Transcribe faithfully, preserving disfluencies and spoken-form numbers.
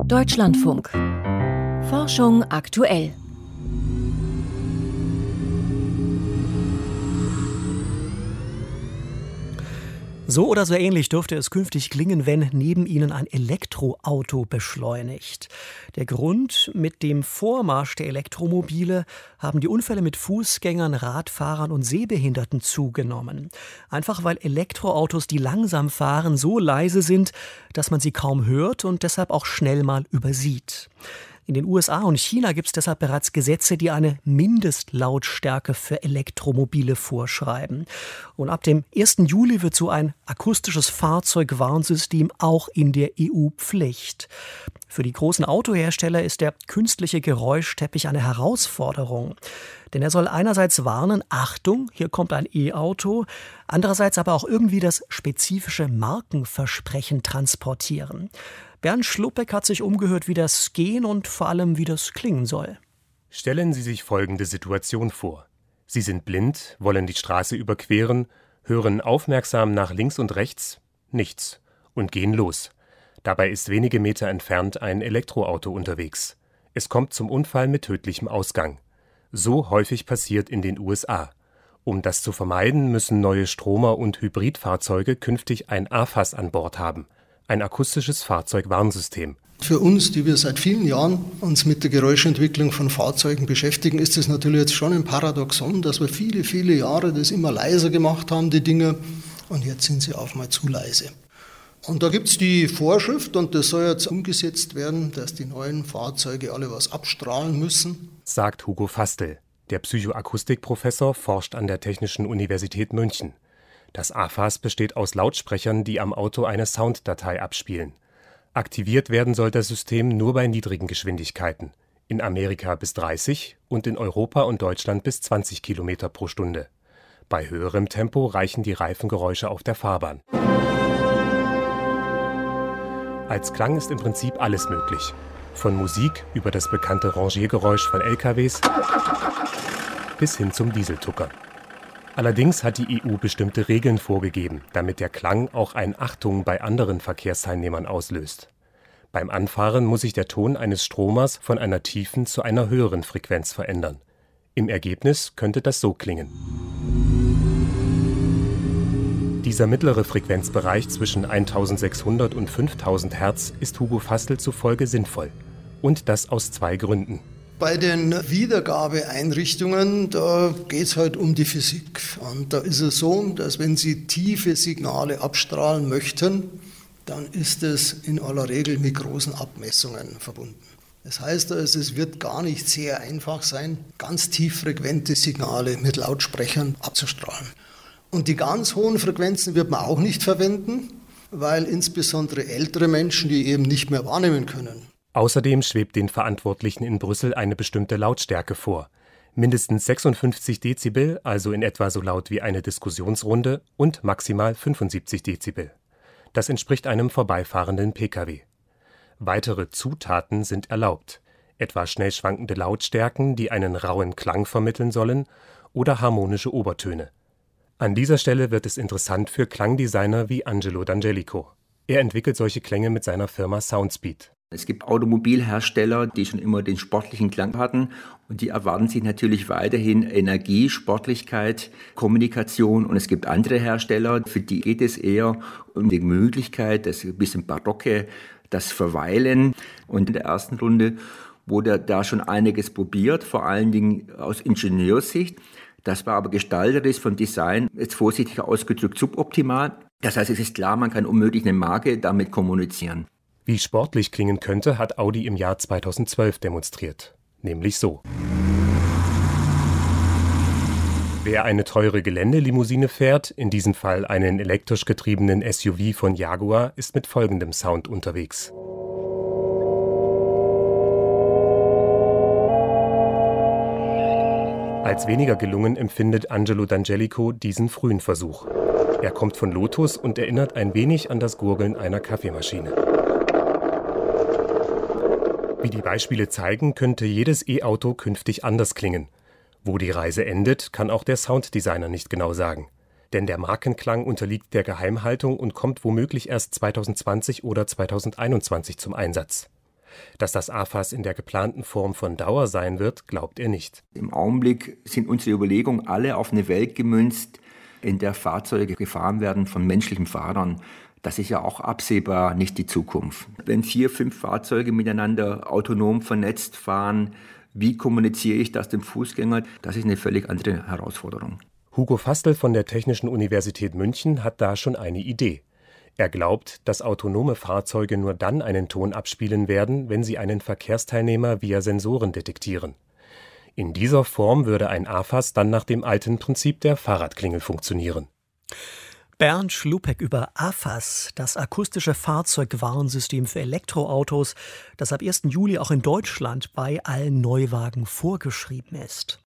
Deutschlandfunk. Forschung aktuell. So oder so ähnlich dürfte es künftig klingen, wenn neben Ihnen ein Elektroauto beschleunigt. Der Grund: Mit dem Vormarsch der Elektromobile haben die Unfälle mit Fußgängern, Radfahrern und Sehbehinderten zugenommen. Einfach weil Elektroautos, die langsam fahren, so leise sind, dass man sie kaum hört und deshalb auch schnell mal übersieht. In den U S A und China gibt es deshalb bereits Gesetze, die eine Mindestlautstärke für Elektromobile vorschreiben. Und ab dem ersten Juli wird so ein akustisches Fahrzeugwarnsystem auch in der E U Pflicht. Für die großen Autohersteller ist der künstliche Geräuschteppich eine Herausforderung. Denn er soll einerseits warnen, Achtung, hier kommt ein E-Auto, andererseits aber auch irgendwie das spezifische Markenversprechen transportieren. Bernd Schluppeck hat sich umgehört, wie das gehen und vor allem, wie das klingen soll. Stellen Sie sich folgende Situation vor. Sie sind blind, wollen die Straße überqueren, hören aufmerksam nach links und rechts, nichts und gehen los. Dabei ist wenige Meter entfernt ein Elektroauto unterwegs. Es kommt zum Unfall mit tödlichem Ausgang. So häufig passiert in den U S A. Um das zu vermeiden, müssen neue Stromer- und Hybridfahrzeuge künftig ein A F A S an Bord haben. Ein akustisches Fahrzeugwarnsystem. Für uns, die wir seit vielen Jahren uns mit der Geräuschentwicklung von Fahrzeugen beschäftigen, ist es natürlich jetzt schon ein Paradoxon, dass wir viele, viele Jahre das immer leiser gemacht haben, die Dinge, und jetzt sind sie auf mal zu leise. Und da gibt es die Vorschrift, und das soll jetzt umgesetzt werden, dass die neuen Fahrzeuge alle was abstrahlen müssen. Sagt Hugo Fastel. Der Psychoakustikprofessor forscht an der Technischen Universität München. Das A F A S besteht aus Lautsprechern, die am Auto eine Sounddatei abspielen. Aktiviert werden soll das System nur bei niedrigen Geschwindigkeiten. In Amerika bis dreißig und in Europa und Deutschland bis zwanzig Kilometer pro Stunde. Bei höherem Tempo reichen die Reifengeräusche auf der Fahrbahn. Als Klang ist im Prinzip alles möglich. Von Musik über das bekannte Rangiergeräusch von L K Ws bis hin zum Dieseltucker. Allerdings hat die E U bestimmte Regeln vorgegeben, damit der Klang auch ein Achtung bei anderen Verkehrsteilnehmern auslöst. Beim Anfahren muss sich der Ton eines Stromers von einer tiefen zu einer höheren Frequenz verändern. Im Ergebnis könnte das so klingen. Dieser mittlere Frequenzbereich zwischen eintausendsechshundert und fünftausend Hertz ist Hugo Fastel zufolge sinnvoll. Und das aus zwei Gründen. Bei den Wiedergabeeinrichtungen, da geht es halt um die Physik. Und da ist es so, dass wenn Sie tiefe Signale abstrahlen möchten, dann ist es in aller Regel mit großen Abmessungen verbunden. Das heißt also, es wird gar nicht sehr einfach sein, ganz tieffrequente Signale mit Lautsprechern abzustrahlen. Und die ganz hohen Frequenzen wird man auch nicht verwenden, weil insbesondere ältere Menschen die eben nicht mehr wahrnehmen können. Außerdem schwebt den Verantwortlichen in Brüssel eine bestimmte Lautstärke vor. Mindestens sechsundfünfzig Dezibel, also in etwa so laut wie eine Diskussionsrunde, und maximal fünfundsiebzig Dezibel. Das entspricht einem vorbeifahrenden Pkw. Weitere Zutaten sind erlaubt, etwa schnell schwankende Lautstärken, die einen rauen Klang vermitteln sollen, oder harmonische Obertöne. An dieser Stelle wird es interessant für Klangdesigner wie Angelo D'Angelico. Er entwickelt solche Klänge mit seiner Firma Soundspeed. Es gibt Automobilhersteller, die schon immer den sportlichen Klang hatten, und die erwarten sich natürlich weiterhin Energie, Sportlichkeit, Kommunikation, und es gibt andere Hersteller, für die geht es eher um die Möglichkeit, das ein bisschen Barocke, das Verweilen. Und in der ersten Runde wurde da schon einiges probiert, vor allen Dingen aus Ingenieurssicht. Das war aber gestalterisch vom Design, jetzt vorsichtig ausgedrückt, suboptimal. Das heißt, es ist klar, man kann unmöglich eine Marke damit kommunizieren. Wie sportlich klingen könnte, hat Audi im Jahr zweitausendzwölf demonstriert. Nämlich so. Wer eine teure Geländelimousine fährt, in diesem Fall einen elektrisch getriebenen S U V von Jaguar, ist mit folgendem Sound unterwegs. Als weniger gelungen empfindet Angelo D'Angelico diesen frühen Versuch. Er kommt von Lotus und erinnert ein wenig an das Gurgeln einer Kaffeemaschine. Wie die Beispiele zeigen, könnte jedes E-Auto künftig anders klingen. Wo die Reise endet, kann auch der Sounddesigner nicht genau sagen. Denn der Markenklang unterliegt der Geheimhaltung und kommt womöglich erst zweitausendzwanzig oder zweitausendeinundzwanzig zum Einsatz. Dass das A F A S in der geplanten Form von Dauer sein wird, glaubt er nicht. Im Augenblick sind unsere Überlegungen alle auf eine Welt gemünzt, in der Fahrzeuge gefahren werden von menschlichen Fahrern. Das ist ja auch absehbar nicht die Zukunft. Wenn vier, fünf Fahrzeuge miteinander autonom vernetzt fahren, wie kommuniziere ich das dem Fußgänger? Das ist eine völlig andere Herausforderung. Hugo Fastel von der Technischen Universität München hat da schon eine Idee. Er glaubt, dass autonome Fahrzeuge nur dann einen Ton abspielen werden, wenn sie einen Verkehrsteilnehmer via Sensoren detektieren. In dieser Form würde ein A F A S dann nach dem alten Prinzip der Fahrradklingel funktionieren. Bernd Schlupeck über A F A S, das akustische Fahrzeugwarnsystem für Elektroautos, das ab ersten Juli auch in Deutschland bei allen Neuwagen vorgeschrieben ist.